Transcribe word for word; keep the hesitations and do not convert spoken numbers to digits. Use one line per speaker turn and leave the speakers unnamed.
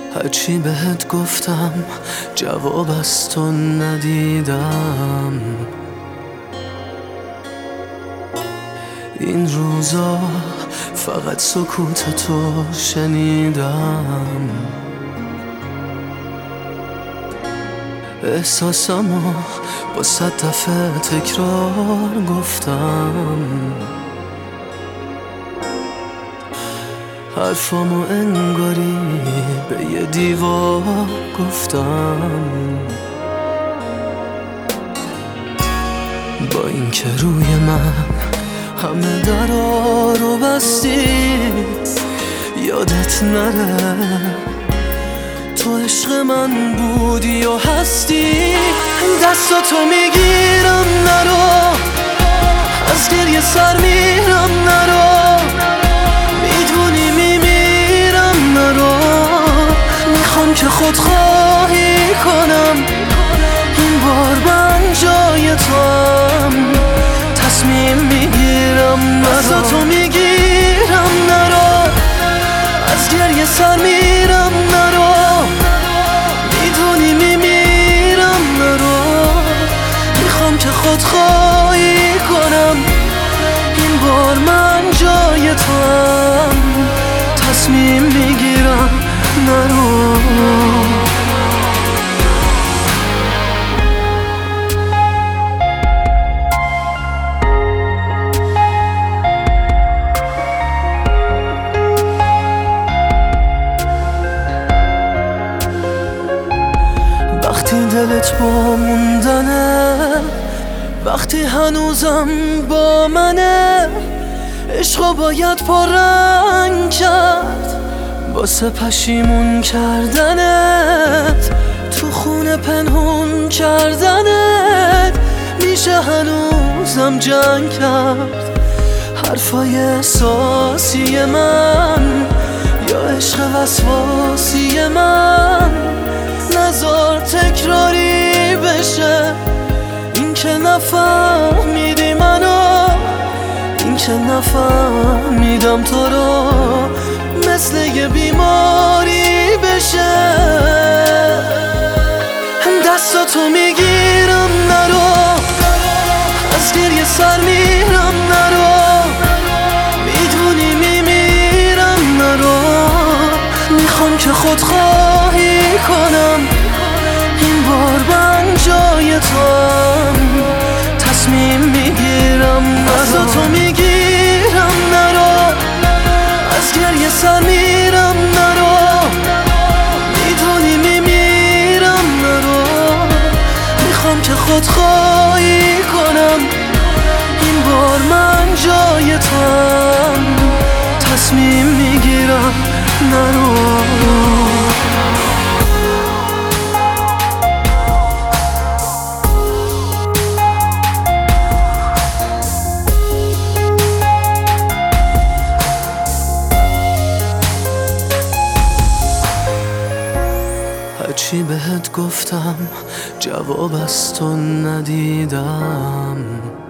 هرچی بهت گفتم جواب از تو ندیدم. این روزا فقط سکوت تو شنیدم. احساسمو با صد دفعه تکرار گفتم. حرفامو انگاری به یه دیوار گفتم. با اینکه روی من همه درا رو بستی، یادت نره تو عشق من بودی و هستی. دستاتو میگیرم نرو، از گریه سر میرم نرو، میدونی میمیرم نرو. میخوام که خودخواهی کنم، این بار من جای توام، تصمیم میگیرم نرو. دستاتو میگیرم نرو، از گریه سر میرم نرو، میدونی میمیرم نرو. میخوام که خودخواهی کنم، این بار من جای توام، تصمیم میگیرم نرو. وقتی دلت با موندنه، وقتی هنوزم با منه، عشقو باید پررنگ کرد واسه پشیمون کردنت، تو خونه پنهون کردنت. میشه هنوزم جنگ کرد حرفای احساسی من یا عشق وسواسی من. نذار تکراری بشه این که نفهمیدی منو، این که نفهمیدم تو رو، مثل یه بیماری بشه. دستاتو میگیرم نرو، از گریه سر میرم نرو، میدونی میمیرم نرو. میخوام که خودخواهی کنم، این بار من جای توام، تصمیم میگیرم. دستاتو میگیرم نرو، از گریه سر میرم نرو، میدونی میمیرم نرو. میخوام که خودخواهی کنم، این بار من جای توام، تصمیم میگیرم نرو. هرچی بهت گفتم جواب از تو ندیدم.